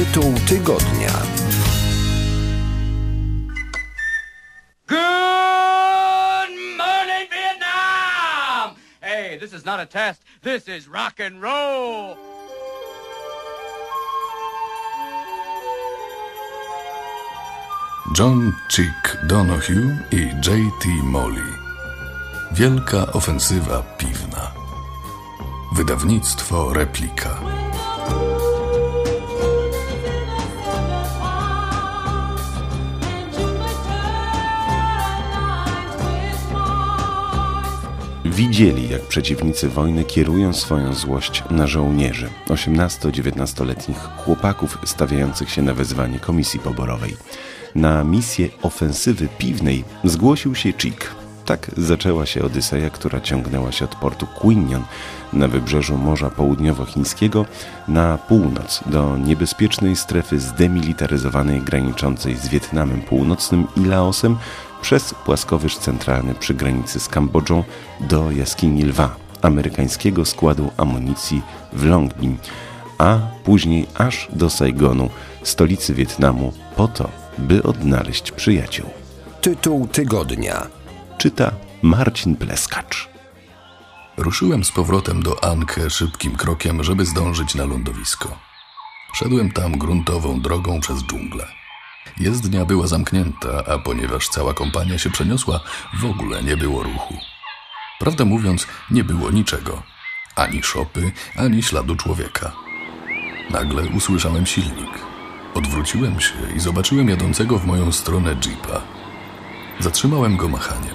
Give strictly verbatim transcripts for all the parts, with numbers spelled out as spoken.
Tytuł tygodnia. Good morning, Vietnam! Hey, this is not a test. This is rock and roll. John Chick Donohue i J T Molly. Wielka ofensywa piwna. Wydawnictwo Replika. Widzieli, jak przeciwnicy wojny kierują swoją złość na żołnierzy, osiemnasto-dziewiętnastoletnich chłopaków stawiających się na wezwanie komisji poborowej. Na misję ofensywy piwnej zgłosił się Chick. Tak zaczęła się Odyseja, która ciągnęła się od portu Quinion na wybrzeżu Morza Południowochińskiego na północ do niebezpiecznej strefy zdemilitaryzowanej graniczącej z Wietnamem Północnym i Laosem przez płaskowyż centralny przy granicy z Kambodżą do jaskini Lwa, amerykańskiego składu amunicji w Long Binh, a później aż do Saigonu, stolicy Wietnamu, po to, by odnaleźć przyjaciół. Tytuł tygodnia. Czyta Marcin Pleskacz. Ruszyłem z powrotem do Anke szybkim krokiem, żeby zdążyć na lądowisko. Szedłem tam gruntową drogą przez dżunglę. Jezdnia była zamknięta, a ponieważ cała kompania się przeniosła, w ogóle nie było ruchu. Prawdę mówiąc, nie było niczego. Ani szopy, ani śladu człowieka. Nagle usłyszałem silnik. Odwróciłem się i zobaczyłem jadącego w moją stronę jeepa. Zatrzymałem go machaniem.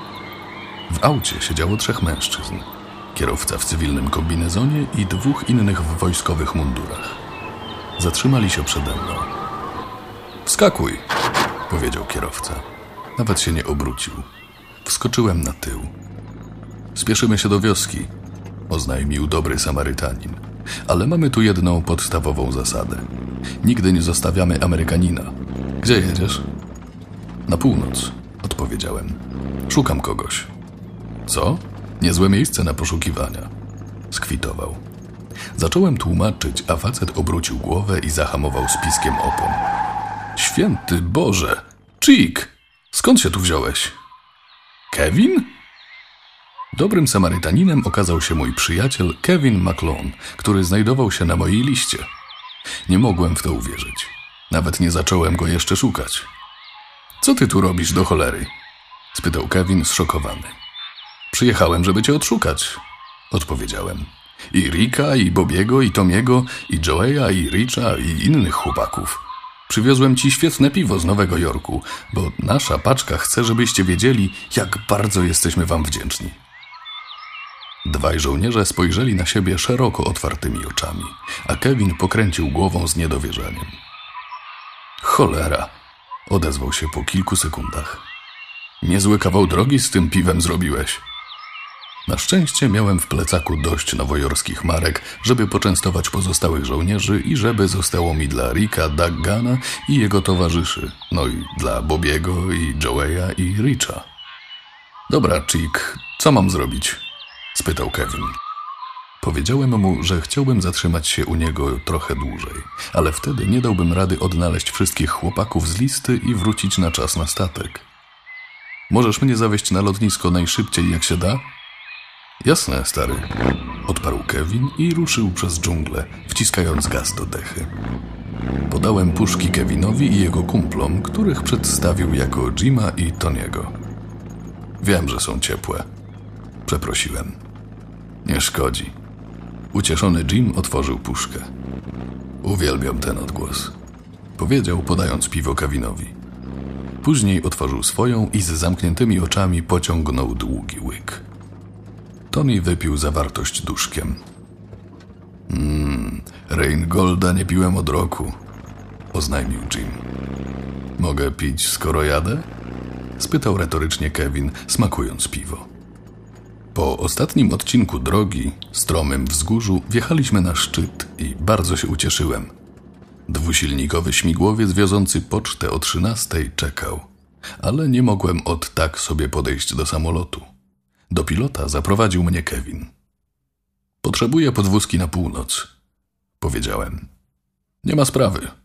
W aucie siedziało trzech mężczyzn. Kierowca w cywilnym kombinezonie i dwóch innych w wojskowych mundurach. Zatrzymali się przede mną. Wskakuj, powiedział kierowca. Nawet się nie obrócił. Wskoczyłem na tył. Spieszymy się do wioski, oznajmił dobry Samarytanin. Ale mamy tu jedną podstawową zasadę. Nigdy nie zostawiamy Amerykanina. Gdzie jedziesz? Na północ, odpowiedziałem. Szukam kogoś. Co? Niezłe miejsce na poszukiwania. Skwitował. Zacząłem tłumaczyć, a facet obrócił głowę i zahamował z piskiem opon. Święty Boże! Chick! Skąd się tu wziąłeś? Kevin? Dobrym Samarytaninem okazał się mój przyjaciel Kevin McClone, który znajdował się na mojej liście. Nie mogłem w to uwierzyć. Nawet nie zacząłem go jeszcze szukać. Co ty tu robisz do cholery? Spytał Kevin zszokowany. Przyjechałem, żeby cię odszukać, odpowiedziałem. I Ricka, i Bobiego, i Tomiego, i Joeya, i Richa, i innych chłopaków. Przywiozłem ci świetne piwo z Nowego Jorku, bo nasza paczka chce, żebyście wiedzieli, jak bardzo jesteśmy wam wdzięczni. Dwaj żołnierze spojrzeli na siebie szeroko otwartymi oczami, a Kevin pokręcił głową z niedowierzaniem. Cholera, odezwał się po kilku sekundach. Niezły kawał drogi z tym piwem zrobiłeś. Na szczęście miałem w plecaku dość nowojorskich marek, żeby poczęstować pozostałych żołnierzy i żeby zostało mi dla Ricka, Duggana i jego towarzyszy, no i dla Bobiego i Joeya i Richa. Dobra, Chick, co mam zrobić? Spytał Kevin. Powiedziałem mu, że chciałbym zatrzymać się u niego trochę dłużej, ale wtedy nie dałbym rady odnaleźć wszystkich chłopaków z listy i wrócić na czas na statek. Możesz mnie zawieźć na lotnisko najszybciej jak się da? Jasne, stary, odparł Kevin i ruszył przez dżunglę, wciskając gaz do dechy. Podałem puszki Kevinowi i jego kumplom, których przedstawił jako Jima i Tony'ego. Wiem, że są ciepłe. Przeprosiłem. Nie szkodzi. Ucieszony Jim otworzył puszkę. Uwielbiam ten odgłos, powiedział, podając piwo Kevinowi. Później otworzył swoją i z zamkniętymi oczami pociągnął długi łyk. Tony wypił zawartość duszkiem. Mmm, Reingolda nie piłem od roku, oznajmił Jim. Mogę pić, skoro jadę? Spytał retorycznie Kevin, smakując piwo. Po ostatnim odcinku drogi, stromym wzgórzu, wjechaliśmy na szczyt i bardzo się ucieszyłem. Dwusilnikowy śmigłowiec wiozący pocztę o trzynastej czekał, ale nie mogłem od tak sobie podejść do samolotu. Do pilota zaprowadził mnie Kevin. Potrzebuję podwózki na północ, powiedziałem. Nie ma sprawy,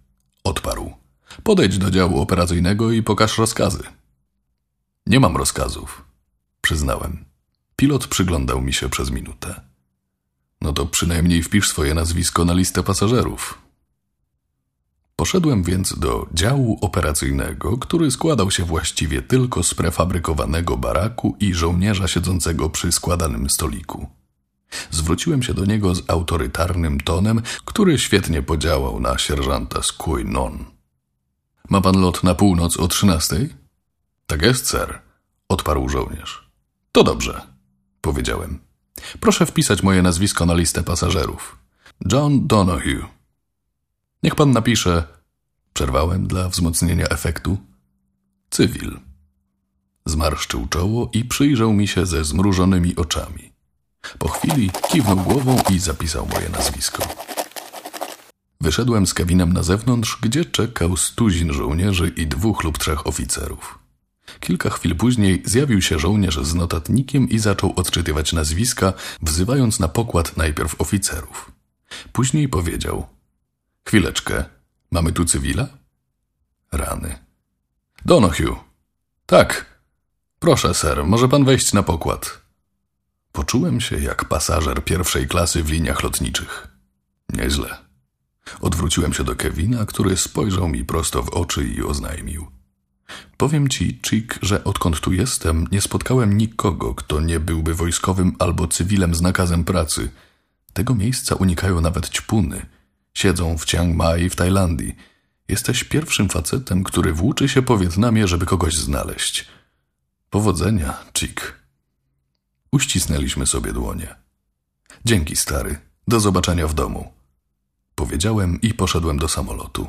Odparł. Podejdź do działu operacyjnego i pokaż rozkazy. Nie mam rozkazów, przyznałem. Pilot przyglądał mi się przez minutę. No to przynajmniej wpisz swoje nazwisko na listę pasażerów. Poszedłem więc do działu operacyjnego, który składał się właściwie tylko z prefabrykowanego baraku i żołnierza siedzącego przy składanym stoliku. Zwróciłem się do niego z autorytarnym tonem, który świetnie podziałał na sierżanta z Queen. Ma pan lot na północ o trzynastej? Tak jest, ser, odparł żołnierz. To dobrze, powiedziałem. Proszę wpisać moje nazwisko na listę pasażerów. John Donohue. Niech pan napisze, przerwałem dla wzmocnienia efektu, cywil. Zmarszczył czoło i przyjrzał mi się ze zmrużonymi oczami. Po chwili kiwnął głową i zapisał moje nazwisko. Wyszedłem z Kevinem na zewnątrz, gdzie czekał stuzin żołnierzy i dwóch lub trzech oficerów. Kilka chwil później zjawił się żołnierz z notatnikiem i zaczął odczytywać nazwiska, wzywając na pokład najpierw oficerów. Później powiedział: chwileczkę, mamy tu cywila? Rany. Donohue. Tak. Proszę, ser, może pan wejść na pokład. Poczułem się jak pasażer pierwszej klasy w liniach lotniczych. Nieźle. Odwróciłem się do Kevina, który spojrzał mi prosto w oczy i oznajmił: powiem ci, Chick, że odkąd tu jestem, nie spotkałem nikogo, kto nie byłby wojskowym albo cywilem z nakazem pracy. Tego miejsca unikają nawet ćpuny. Siedzą w Chiang Mai w Tajlandii. Jesteś pierwszym facetem, który włóczy się po Wietnamie, żeby kogoś znaleźć. Powodzenia, Chick. Uścisnęliśmy sobie dłonie. Dzięki, stary. Do zobaczenia w domu. Powiedziałem i poszedłem do samolotu.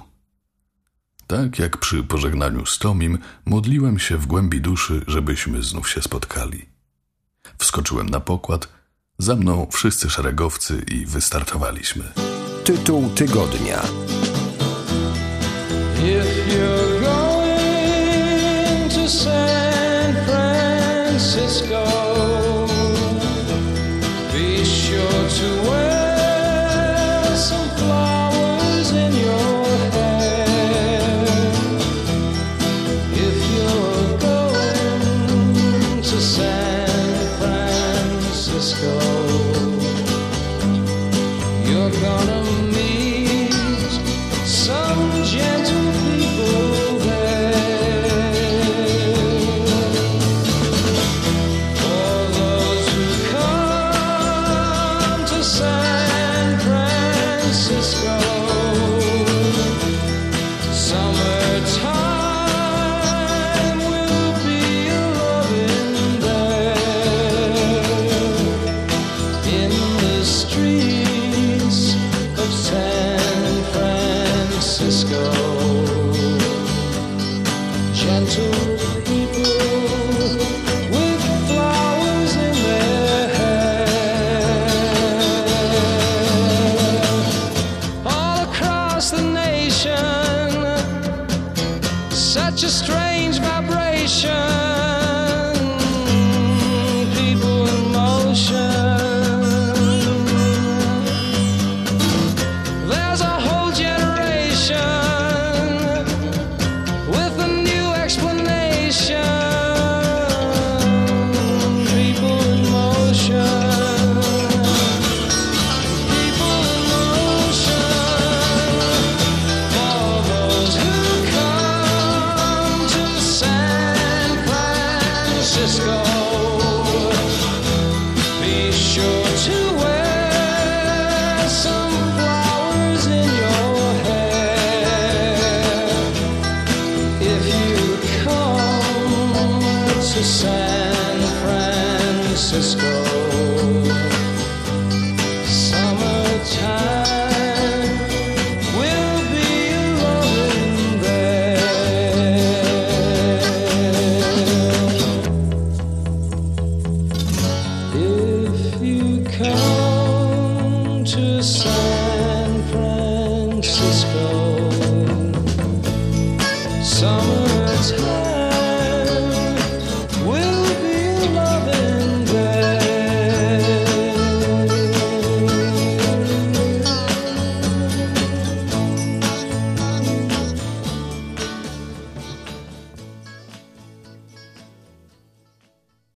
Tak jak przy pożegnaniu z Tomim, modliłem się w głębi duszy, żebyśmy znów się spotkali. Wskoczyłem na pokład, za mną wszyscy szeregowcy i wystartowaliśmy. Tytuł tygodnia. If you're going to San Francisco, be sure to wear some flowers in your hair. If you're going to San Francisco, you're gonna meet some gentle people there. For those who come to San Francisco, summertime will be a-loving there. In the streets of San Francisco, gentle people with flowers in their hair. All across the nation, such a strange vibration. People in motion. There's a whole generation with a new explanation. People in motion. People in motion. For those who come to San Francisco, be sure to wear some flowers in your hair. If you come to San Francisco, summertime will be a-loving there. If you come